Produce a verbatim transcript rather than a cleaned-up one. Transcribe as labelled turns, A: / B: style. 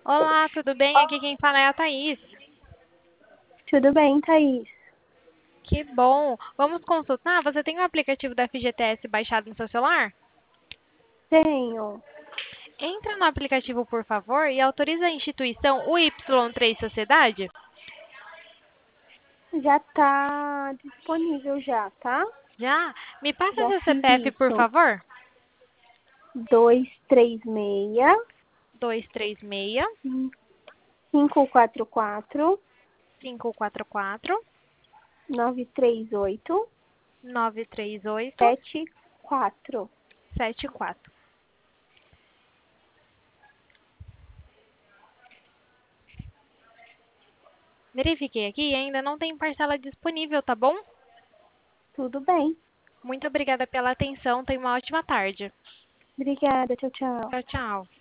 A: Olá, tudo bem? Aqui quem fala é a Thaís.
B: Tudo bem, Thaís?
A: Que bom! Vamos consultar? Você tem o aplicativo da F G T S baixado no seu celular?
B: Tenho.
A: Entra no aplicativo, por favor, e autoriza a instituição U Y três Sociedade?
B: Já tá disponível já, tá?
A: Já? Me passa
B: Já
A: seu
B: fiz
A: C P F, por
B: isso.
A: favor.
B: Dois três seis,
A: Dois três seis,
B: cinco quatro quatro,
A: cinco quatro quatro,
B: nove três oito,
A: nove três oito,
B: sete quatro.
A: sete quatro. Verifiquei aqui e ainda não tem parcela disponível, tá bom?
B: Tudo bem.
A: Muito obrigada pela atenção. Tenha uma ótima tarde.
B: Obrigada. Tchau, tchau.
A: Tchau, tchau.